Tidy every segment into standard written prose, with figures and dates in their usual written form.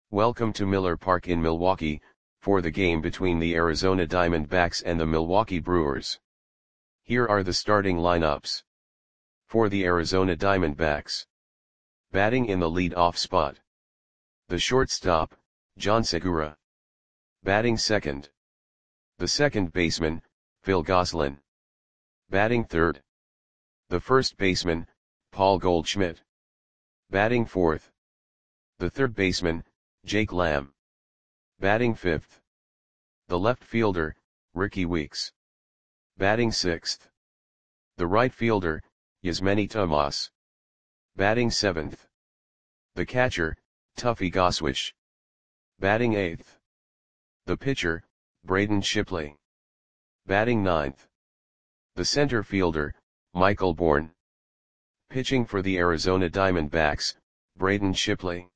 Welcome to Miller Park in Milwaukee, for the game between the Arizona Diamondbacks and the Milwaukee Brewers. Here are the starting lineups. For the Arizona Diamondbacks. Batting in the lead-off spot. The shortstop, Jean Segura. Batting second. The second baseman, Phil Gosselin. Batting third. The first baseman, Paul Goldschmidt. Batting fourth. The third baseman, Jake Lamb. Batting fifth. The left fielder, Rickie Weeks. Batting sixth. The right fielder, Yasmany Tomas. Batting seventh. The catcher, Tuffy Goswish. Batting eighth. The pitcher, Braden Shipley. Batting ninth. The center fielder, Michael Bourn. Pitching for the Arizona Diamondbacks, Braden Shipley.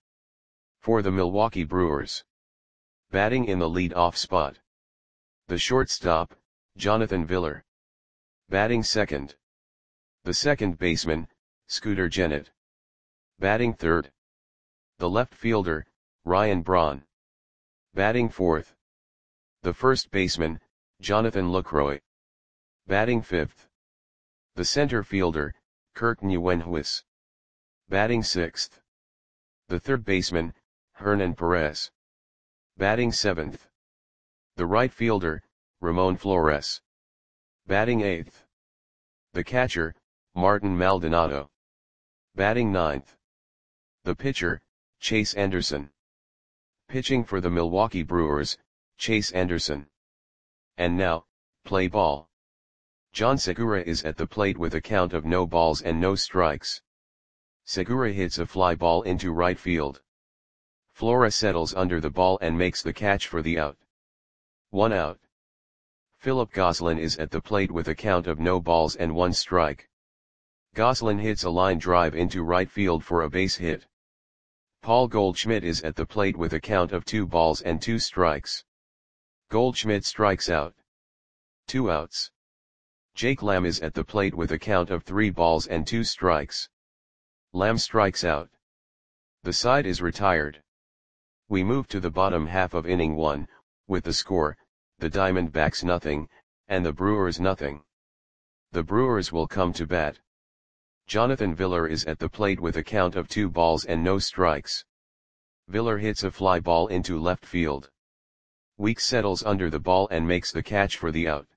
For the Milwaukee Brewers. Batting in the lead-off spot. The shortstop, Jonathan Villar. Batting second. The second baseman, Scooter Gennett. Batting third. The left fielder, Ryan Braun. Batting fourth. The first baseman, Jonathan Lucroy. Batting fifth. The center fielder, Kirk Nieuwenhuis. Batting sixth. The third baseman, Hernan Perez. Batting seventh. The right fielder, Ramon Flores. Batting eighth. The catcher, Martin Maldonado. Batting ninth. The pitcher, Chase Anderson. Pitching for the Milwaukee Brewers, Chase Anderson. And now, play ball. Jean Segura is at the plate with a count of no balls and no strikes. Segura hits a fly ball into right field. Flores settles under the ball and makes the catch for the out. 1 out. Philip Gosselin is at the plate with a count of no balls and 1 strike. Gosselin hits a line drive into right field for a base hit. Paul Goldschmidt is at the plate with a count of 2 balls and 2 strikes. Goldschmidt strikes out. 2 outs. Jake Lamb is at the plate with a count of 3 balls and 2 strikes. Lamb strikes out. The side is retired. We move to the bottom half of inning 1, with the score, the Diamondbacks nothing, and the Brewers nothing. The Brewers will come to bat. Jonathan Villar is at the plate with a count of 2 balls and no strikes. Villar hits a fly ball into left field. Weeks settles under the ball and makes the catch for the out.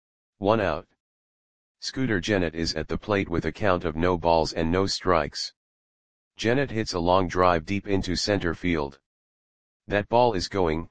1 out. Scooter Gennett is at the plate with a count of no balls and no strikes. Gennett hits a long drive deep into center field. That ball is gone.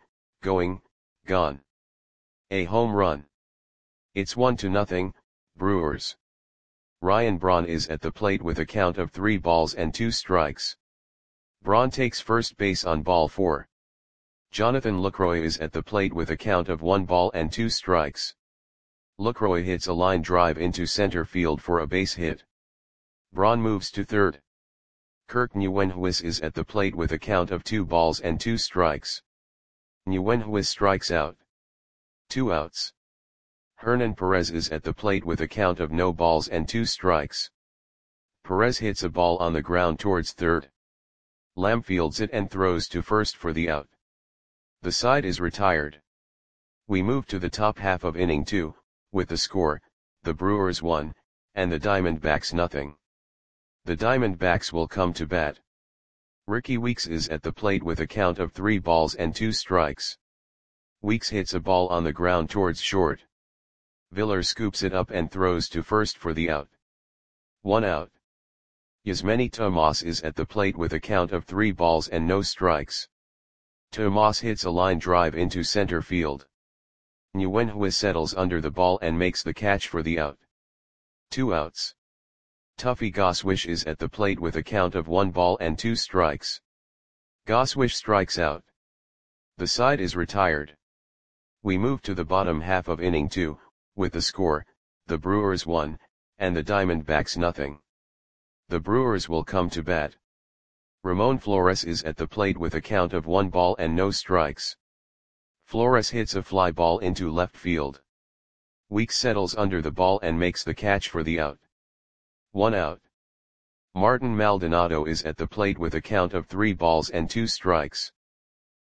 A home run. It's 1-0, Brewers. Ryan Braun is at the plate with a count of 3 balls and 2 strikes. Braun takes first base on ball 4. Jonathan Lucroy is at the plate with a count of 1 ball and 2 strikes. Lucroy hits a line drive into center field for a base hit. Braun moves to third. Kirk Nieuwenhuis is at the plate with a count of 2 balls and 2 strikes. Nieuwenhuis strikes out. 2 outs. Hernan Perez is at the plate with a count of no balls and 2 strikes. Perez hits a ball on the ground towards third. Lamb fields it and throws to first for the out. The side is retired. We move to the top half of inning 2, with the score, the Brewers 1, and the Diamondbacks nothing. The Diamondbacks will come to bat. Rickie Weeks is at the plate with a count of 3 balls and 2 strikes. Weeks hits a ball on the ground towards short. Villar scoops it up and throws to first for the out. 1 out. Yasmany Tomas is at the plate with a count of 3 balls and no strikes. Tomas hits a line drive into center field. Nieuwenhuis settles under the ball and makes the catch for the out. 2 outs. Tuffy Goswish is at the plate with a count of 1 ball and 2 strikes. Goswish strikes out. The side is retired. We move to the bottom half of inning 2, with the score, the Brewers 1, and the Diamondbacks nothing. The Brewers will come to bat. Ramon Flores is at the plate with a count of 1 ball and no strikes. Flores hits a fly ball into left field. Weeks settles under the ball and makes the catch for the out. 1 out. Martin Maldonado is at the plate with a count of 3 balls and 2 strikes.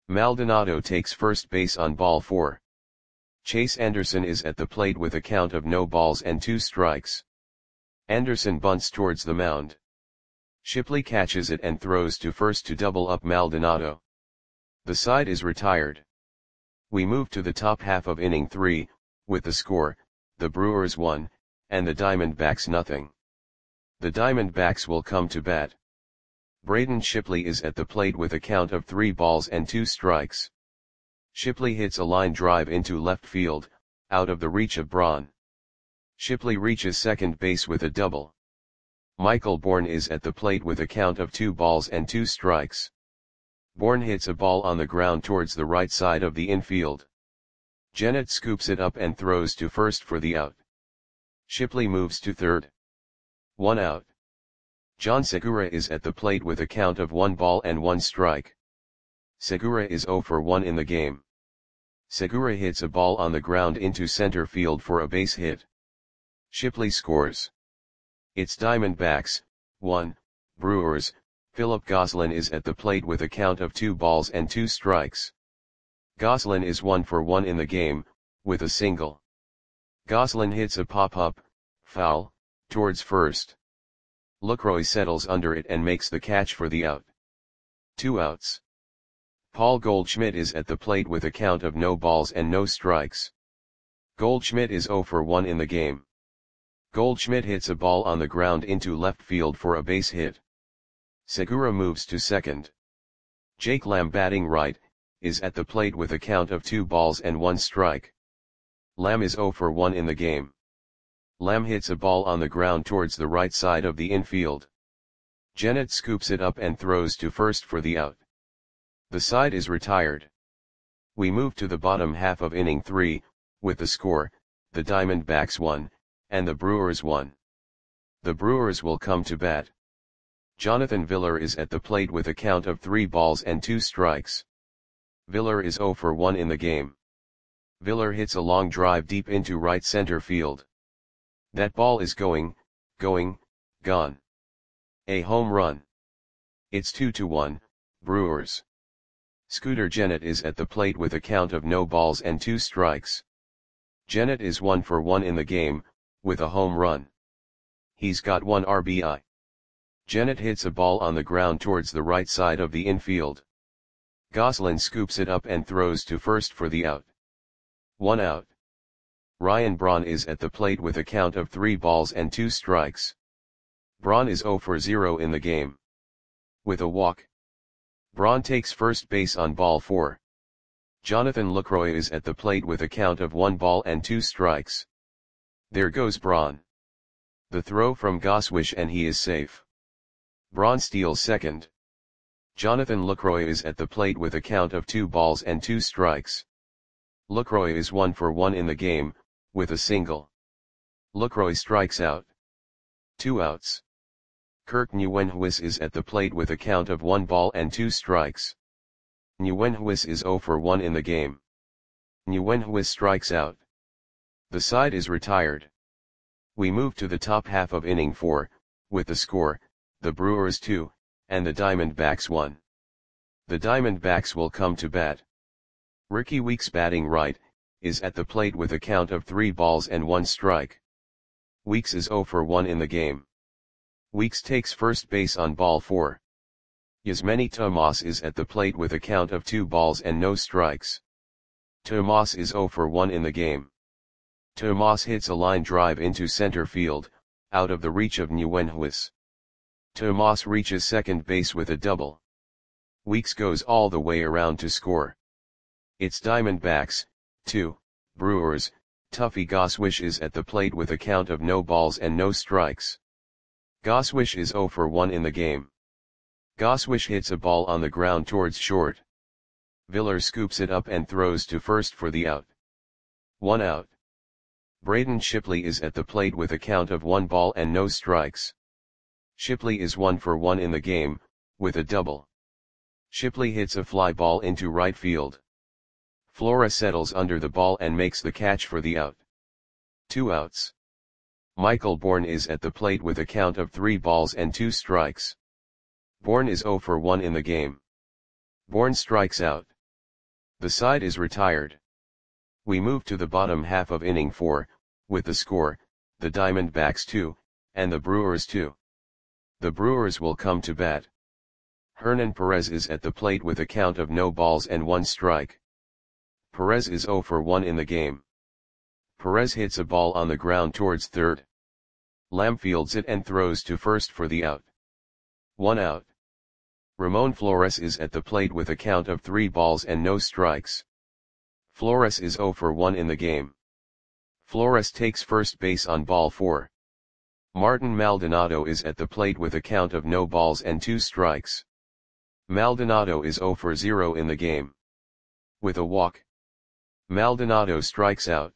Maldonado takes first base on ball 4. Chase Anderson is at the plate with a count of no balls and 2 strikes. Anderson bunts towards the mound. Shipley catches it and throws to first to double up Maldonado. The side is retired. We move to the top half of inning 3, with the score, the Brewers 1, and the Diamondbacks nothing. The Diamondbacks will come to bat. Braden Shipley is at the plate with a count of 3 balls and 2 strikes. Shipley hits a line drive into left field, out of the reach of Braun. Shipley reaches second base with a double. Michael Bourn is at the plate with a count of 2 balls and 2 strikes. Bourn hits a ball on the ground towards the right side of the infield. Gennett scoops it up and throws to first for the out. Shipley moves to third. 1 out. John Segura is at the plate with a count of 1 ball and 1 strike. Segura is 0 for 1 in the game. Segura hits a ball on the ground into center field for a base hit. Shipley scores. It's Diamondbacks, 1, Brewers. Philip Gosselin is at the plate with a count of 2 balls and 2 strikes. Gosselin is 1 for 1 in the game, with a single. Gosselin hits a pop-up, foul, towards first. Lucroy settles under it and makes the catch for the out. 2 outs. Paul Goldschmidt is at the plate with a count of no balls and no strikes. Goldschmidt is 0 for 1 in the game. Goldschmidt hits a ball on the ground into left field for a base hit. Segura moves to second. Jake Lamb, batting right, is at the plate with a count of 2 balls and 1 strike. Lamb is 0 for 1 in the game. Lamb hits a ball on the ground towards the right side of the infield. Gennett scoops it up and throws to first for the out. The side is retired. We move to the bottom half of inning 3, with the score, the Diamondbacks 1, and the Brewers 1. The Brewers will come to bat. Jonathan Villar is at the plate with a count of 3 balls and 2 strikes. Villar is 0 for 1 in the game. Villar hits a long drive deep into right center field. That ball is gone. A home run. It's 2-1, Brewers. Scooter Gennett is at the plate with a count of no balls and 2 strikes. Gennett is 1 for 1 in the game, with a home run. He's got 1 RBI. Gennett hits a ball on the ground towards the right side of the infield. Gosselin scoops it up and throws to first for the out. 1 out. Ryan Braun is at the plate with a count of 3 balls and 2 strikes. Braun is 0 for 0 in the game. With a walk. Braun takes first base on ball 4. Jonathan Lucroy is at the plate with a count of 1 ball and 2 strikes. There goes Braun. The throw from Goswish and he is safe. Braun steals second. Jonathan Lucroy is at the plate with a count of 2 balls and 2 strikes. Lucroy is 1 for 1 in the game, with a single. Lucroy strikes out. 2 outs. Kirk Nieuwenhuis is at the plate with a count of 1 ball and 2 strikes. Nieuwenhuis is 0 for 1 in the game. Nieuwenhuis strikes out. The side is retired. We move to the top half of inning 4, with the score, the Brewers 2, and the Diamondbacks 1. The Diamondbacks will come to bat. Ricky Weeks, batting right, is at the plate with a count of 3 balls and 1 strike. Weeks is 0 for 1 in the game. Weeks takes first base on ball 4. Yasmany Tomas is at the plate with a count of 2 balls and no strikes. Tomas is 0 for 1 in the game. Tomas hits a line drive into center field, out of the reach of Nieuwenhuis. Tomas reaches second base with a double. Weeks goes all the way around to score. It's Diamondbacks, 2, Brewers. Tuffy Goswish is at the plate with a count of no balls and no strikes. Goswish is 0 for 1 in the game. Goswish hits a ball on the ground towards short. Villar scoops it up and throws to first for the out. 1 out. Braden Shipley is at the plate with a count of 1 ball and no strikes. Shipley is 1 for 1 in the game, with a double. Shipley hits a fly ball into right field. Flora settles under the ball and makes the catch for the out. 2 outs. Michael Bourn is at the plate with a count of 3 balls and 2 strikes. Bourn is 0 for 1 in the game. Bourn strikes out. The side is retired. We move to the bottom half of inning 4, with the score, the Diamondbacks 2, and the Brewers 2. The Brewers will come to bat. Hernan Perez is at the plate with a count of no balls and 1 strike. Perez is 0 for 1 in the game. Perez hits a ball on the ground towards third. Lamb fields it and throws to first for the out. 1 out. Ramon Flores is at the plate with a count of 3 balls and no strikes. Flores is 0 for 1 in the game. Flores takes first base on ball 4. Martin Maldonado is at the plate with a count of no balls and 2 strikes. Maldonado is 0 for 0 in the game. With a walk, Maldonado strikes out.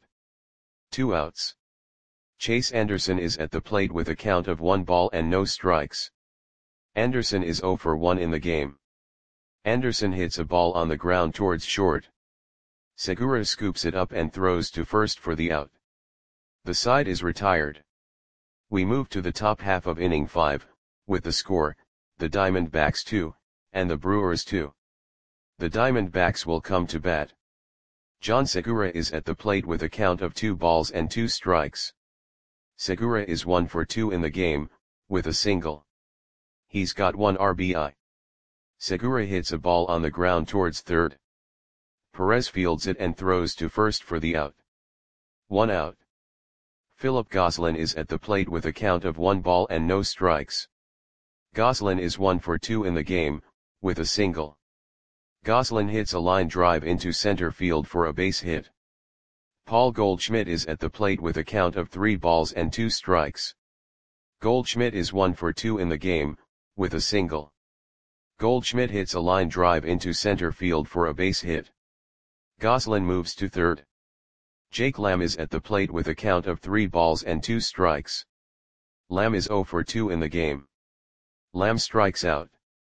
2 outs. Chase Anderson is at the plate with a count of 1 ball and no strikes. Anderson is 0 for 1 in the game. Anderson hits a ball on the ground towards short. Segura scoops it up and throws to first for the out. The side is retired. We move to the top half of inning 5, with the score, the Diamondbacks 2, and the Brewers 2. The Diamondbacks will come to bat. John Segura is at the plate with a count of 2 balls and 2 strikes. Segura is 1 for 2 in the game, with a single. He's got 1 RBI. Segura hits a ball on the ground towards third. Perez fields it and throws to first for the out. 1 out. Philip Gosselin is at the plate with a count of 1 ball and no strikes. Gosselin is 1 for 2 in the game, with a single. Gosselin hits a line drive into center field for a base hit. Paul Goldschmidt is at the plate with a count of 3 balls and 2 strikes. Goldschmidt is 1 for 2 in the game, with a single. Goldschmidt hits a line drive into center field for a base hit. Gosselin moves to third. Jake Lamb is at the plate with a count of 3 balls and 2 strikes. Lamb is 0 for 2 in the game. Lamb strikes out.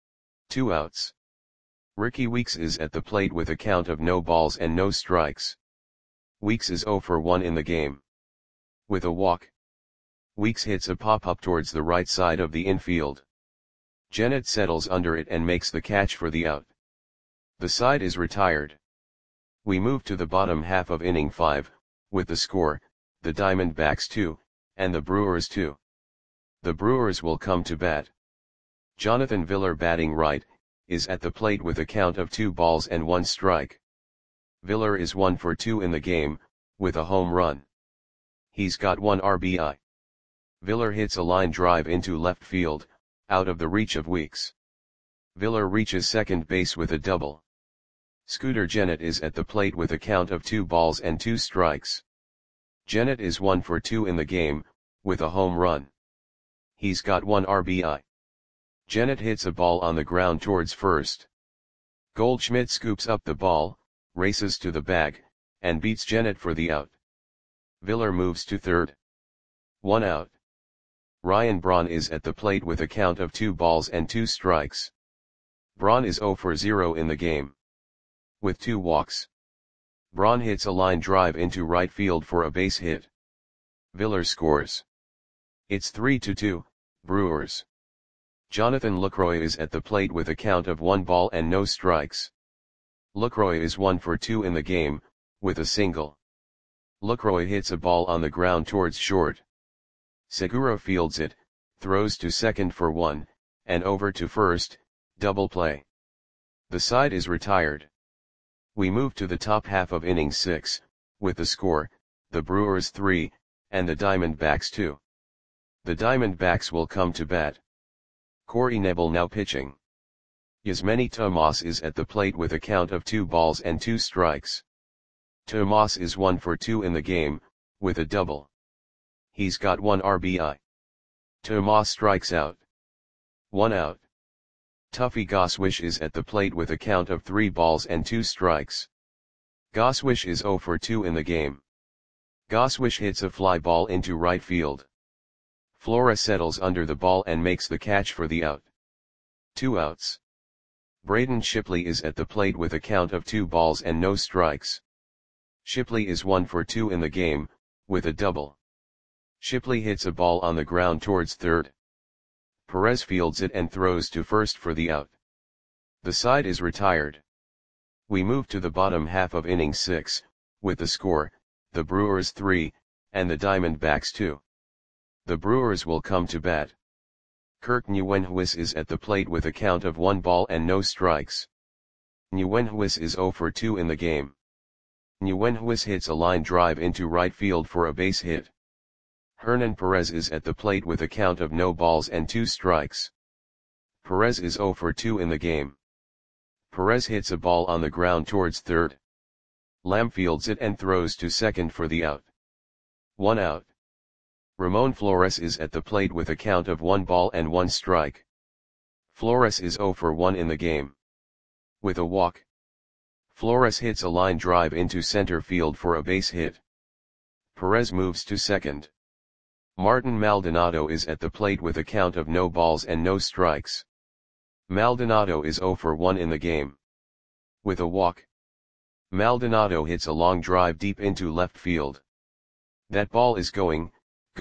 2 outs. Ricky Weeks is at the plate with a count of no balls and no strikes. Weeks is 0 for 1 in the game. With a walk, Weeks hits a pop-up towards the right side of the infield. Gennett settles under it and makes the catch for the out. The side is retired. We move to the bottom half of inning 5, with the score, the Diamondbacks 2, and the Brewers 2. The Brewers will come to bat. Jonathan Villar, batting right, is at the plate with a count of 2 balls and 1 strike. Villar is 1 for 2 in the game, with a home run. He's got 1 RBI. Villar hits a line drive into left field, out of the reach of Weeks. Villar reaches second base with a double. Scooter Gennett is at the plate with a count of 2 balls and 2 strikes. Gennett is 1 for 2 in the game, with a home run. He's got 1 RBI. Gennett hits a ball on the ground towards first. Goldschmidt scoops up the ball, races to the bag, and beats Gennett for the out. Villar moves to third. 1 out. Ryan Braun is at the plate with a count of 2 balls and 2 strikes. Braun is 0 for 0 in the game. With 2 walks, Braun hits a line drive into right field for a base hit. Villar scores. It's 3-2, Brewers. Jonathan Lucroy is at the plate with a count of 1 ball and no strikes. Lucroy is 1 for 2 in the game, with a single. Lucroy hits a ball on the ground towards short. Segura fields it, throws to second for 1, and over to first, double play. The side is retired. We move to the top half of inning 6, with the score, the Brewers 3, and the Diamondbacks 2. The Diamondbacks will come to bat. Corey Knebel now pitching. Yasmany Tomas is at the plate with a count of 2 balls and 2 strikes. Tomas is 1 for 2 in the game, with a double. He's got 1 RBI. Tomas strikes out. 1 out. Tuffy Goswish is at the plate with a count of 3 balls and 2 strikes. Goswish is 0 for 2 in the game. Goswish hits a fly ball into right field. Flora settles under the ball and makes the catch for the out. 2 outs. Braden Shipley is at the plate with a count of 2 balls and no strikes. Shipley is 1 for 2 in the game, with a double. Shipley hits a ball on the ground towards third. Perez fields it and throws to first for the out. The side is retired. We move to the bottom half of inning 6, with the score, the Brewers 3, and the Diamondbacks 2. The Brewers will come to bat. Kirk Nieuwenhuis is at the plate with a count of 1 ball and no strikes. Nieuwenhuis is 0 for 2 in the game. Nieuwenhuis hits a line drive into right field for a base hit. Hernan Perez is at the plate with a count of no balls and 2 strikes. Perez is 0 for 2 in the game. Perez hits a ball on the ground towards third. Lamb fields it and throws to second for the out. 1 out. Ramon Flores is at the plate with a count of 1 ball and 1 strike. Flores is 0 for 1 in the game. With a walk, Flores hits a line drive into center field for a base hit. Perez moves to second. Martin Maldonado is at the plate with a count of no balls and no strikes. Maldonado is 0 for 1 in the game. With a walk, Maldonado hits a long drive deep into left field. That ball is gone.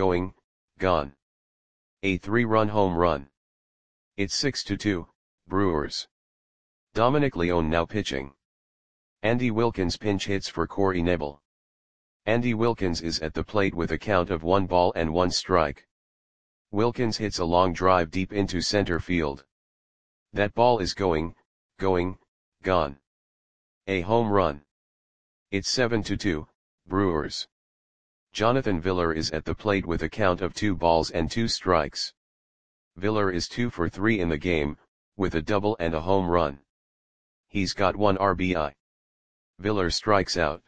A 3-run home run. It's 6-2, Brewers. Dominic Leone now pitching. Andy Wilkins pinch hits for Corey Knebel. Andy Wilkins is at the plate with a count of 1 ball and 1 strike. Wilkins hits a long drive deep into center field. That ball is gone. A home run. It's 7-2, Brewers. Jonathan Villar is at the plate with a count of 2 balls and 2 strikes. Villar is 2 for 3 in the game, with a double and a home run. He's got 1 RBI. Villar strikes out.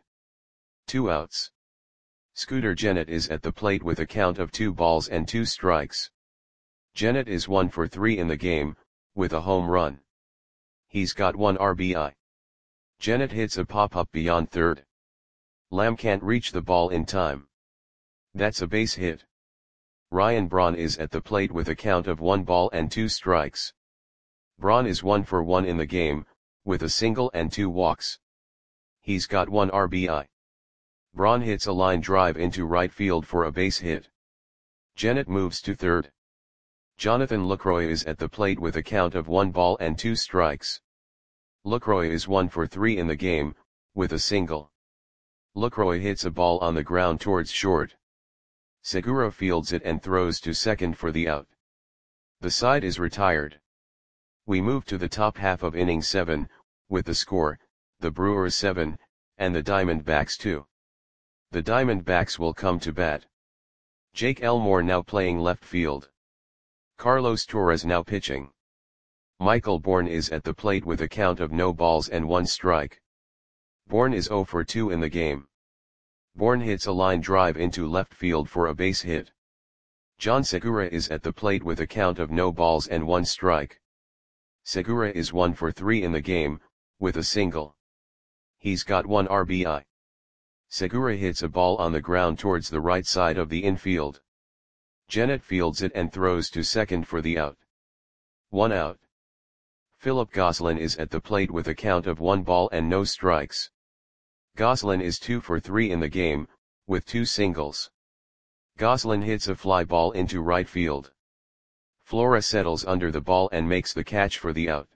2 outs. Scooter Gennett is at the plate with a count of 2 balls and 2 strikes. Gennett is 1 for 3 in the game, with a home run. He's got 1 RBI. Gennett hits a pop-up beyond third. Lamb can't reach the ball in time. That's a base hit. Ryan Braun is at the plate with a count of 1 ball and 2 strikes. Braun is 1 for 1 in the game, with a single and 2 walks. He's got 1 RBI. Braun hits a line drive into right field for a base hit. Gennett moves to third. Jonathan Lucroy is at the plate with a count of 1 ball and 2 strikes. Lucroy is 1 for 3 in the game, with a single. Lucroy hits a ball on the ground towards short. Segura fields it and throws to second for the out. The side is retired. We move to the top half of inning 7, with the score, the Brewers 7, and the Diamondbacks 2. The Diamondbacks will come to bat. Jake Elmore now playing left field. Carlos Torres now pitching. Michael Bourne is at the plate with a count of no balls and 1 strike. Bourne is 0 for 2 in the game. Bourne hits a line drive into left field for a base hit. John Segura is at the plate with a count of no balls and 1 strike. Segura is 1 for 3 in the game, with a single. He's got 1 RBI. Segura hits a ball on the ground towards the right side of the infield. Gennett fields it and throws to second for the out. 1 out. Philip Gosselin is at the plate with a count of 1 ball and no strikes. Gosselin is 2 for 3 in the game, with 2 singles. Gosselin hits a fly ball into right field. Flora settles under the ball and makes the catch for the out.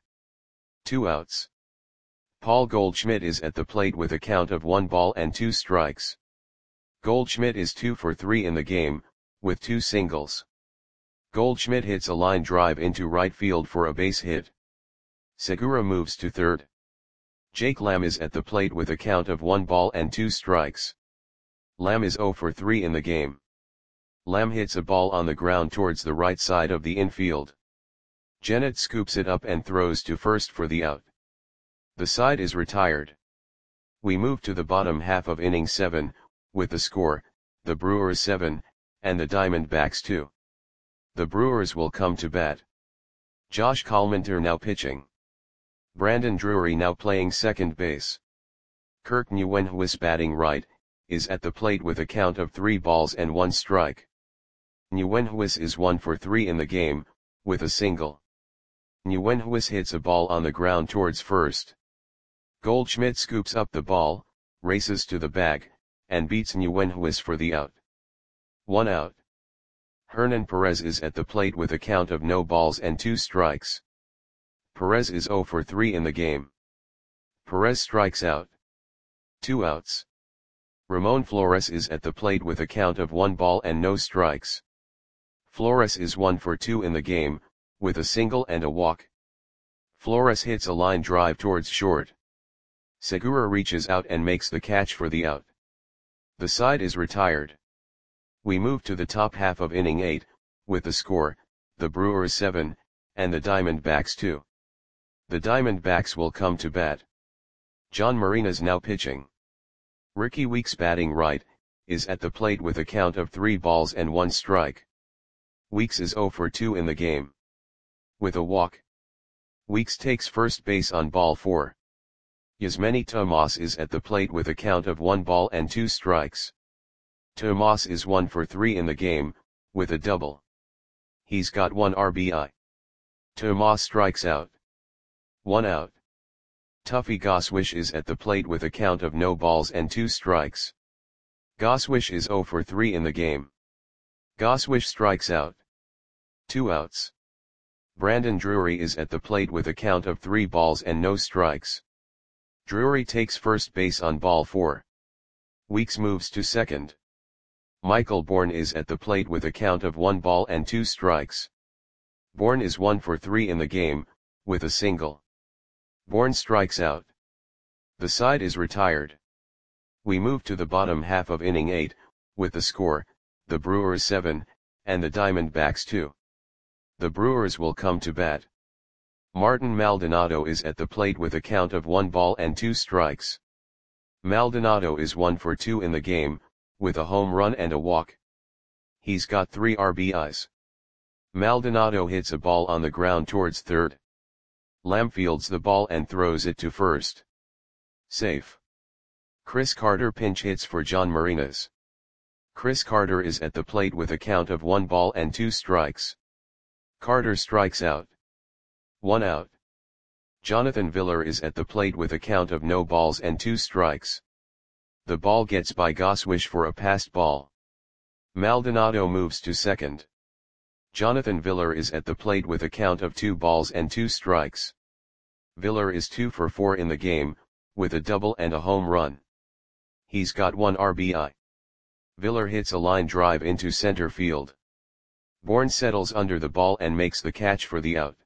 2 outs. Paul Goldschmidt is at the plate with a count of 1 ball and 2 strikes. Goldschmidt is 2 for 3 in the game, with 2 singles. Goldschmidt hits a line drive into right field for a base hit. Segura moves to third. Jake Lamb is at the plate with a count of 1 ball and 2 strikes. Lamb is 0 for 3 in the game. Lamb hits a ball on the ground towards the right side of the infield. Gennett scoops it up and throws to first for the out. The side is retired. We move to the bottom half of inning 7, with the score, the Brewers 7, and the Diamondbacks 2. The Brewers will come to bat. Josh Collminter now pitching. Brandon Drury now playing second base. Kirk Nieuwenhuis batting right, is at the plate with a count of 3 balls and 1 strike. Nieuwenhuis is 1 for 3 in the game, with a single. Nieuwenhuis hits a ball on the ground towards first. Goldschmidt scoops up the ball, races to the bag, and beats Nieuwenhuis for the out. 1 out. Hernan Perez is at the plate with a count of no balls and 2 strikes. Perez is 0 for 3 in the game. Perez strikes out. 2 outs. Ramon Flores is at the plate with a count of 1 ball and no strikes. Flores is 1 for 2 in the game, with a single and a walk. Flores hits a line drive towards short. Segura reaches out and makes the catch for the out. The side is retired. We move to the top half of inning 8, with the score, the Brewers 7, and the Diamondbacks 2. The Diamondbacks will come to bat. John Marinas now pitching. Ricky Weeks batting right, is at the plate with a count of 3 balls and 1 strike. Weeks is 0 for 2 in the game. With a walk. Weeks takes first base on ball 4. Yasmany Tomas is at the plate with a count of 1 ball and 2 strikes. Tomas is 1 for 3 in the game, with a double. He's got 1 RBI. Tomas strikes out. 1 out. Tuffy Goswish is at the plate with a count of no balls and 2 strikes. Goswish is 0 for 3 in the game. Goswish strikes out. 2 outs. Brandon Drury is at the plate with a count of 3 balls and no strikes. Drury takes first base on ball 4. Weeks moves to second. Michael Bourne is at the plate with a count of 1 ball and 2 strikes. Bourne is 1 for 3 in the game, with a single. Bourne strikes out. The side is retired. We move to the bottom half of inning 8, with the score, the Brewers 7, and the Diamondbacks 2. The Brewers will come to bat. Martin Maldonado is at the plate with a count of 1 ball and 2 strikes. Maldonado is 1 for 2 in the game, with a home run and a walk. He's got 3 RBIs. Maldonado hits a ball on the ground towards third. Lamb fields the ball and throws it to first. Safe. Chris Carter pinch hits for John Marinas. Chris Carter is at the plate with a count of 1 ball and 2 strikes. Carter strikes out. 1 out. Jonathan Villar is at the plate with a count of no balls and 2 strikes. The ball gets by Goswish for a passed ball. Maldonado moves to second. Jonathan Villar is at the plate with a count of 2 balls and 2 strikes. Villar is 2 for 4 in the game, with a double and a home run. He's got 1 RBI. Villar hits a line drive into center field. Bourne settles under the ball and makes the catch for the out.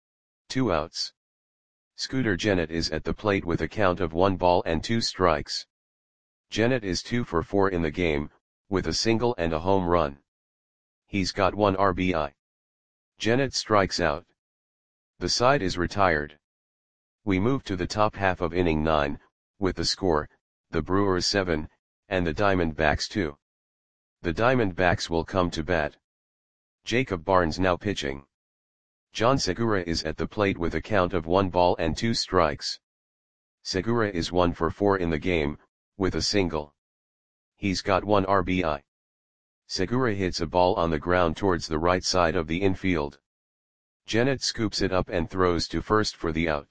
2 outs. Scooter Gennett is at the plate with a count of 1 ball and 2 strikes. Gennett is 2 for 4 in the game, with a single and a home run. He's got 1 RBI. Gennett strikes out. The side is retired. We move to the top half of inning 9, with the score, the Brewers 7, and the Diamondbacks 2. The Diamondbacks will come to bat. Jacob Barnes now pitching. John Segura is at the plate with a count of 1 ball and 2 strikes. Segura is 1 for 4 in the game, with a single. He's got 1 RBI. Segura hits a ball on the ground towards the right side of the infield. Gennett scoops it up and throws to first for the out.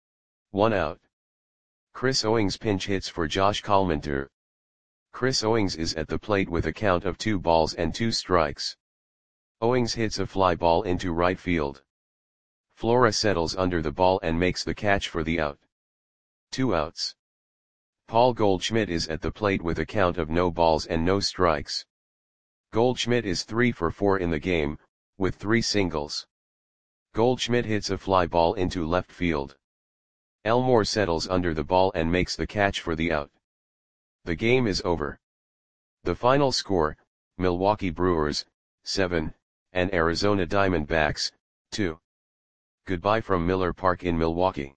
1 out. Chris Owings pinch hits for Josh Collmenter. Chris Owings is at the plate with a count of 2 balls and 2 strikes. Owings hits a fly ball into right field. Flores settles under the ball and makes the catch for the out. 2 outs. Paul Goldschmidt is at the plate with a count of no balls and no strikes. Goldschmidt is 3 for 4 in the game, with 3 singles. Goldschmidt hits a fly ball into left field. Elmore settles under the ball and makes the catch for the out. The game is over. The final score, Milwaukee Brewers, 7, and Arizona Diamondbacks, 2. Goodbye from Miller Park in Milwaukee.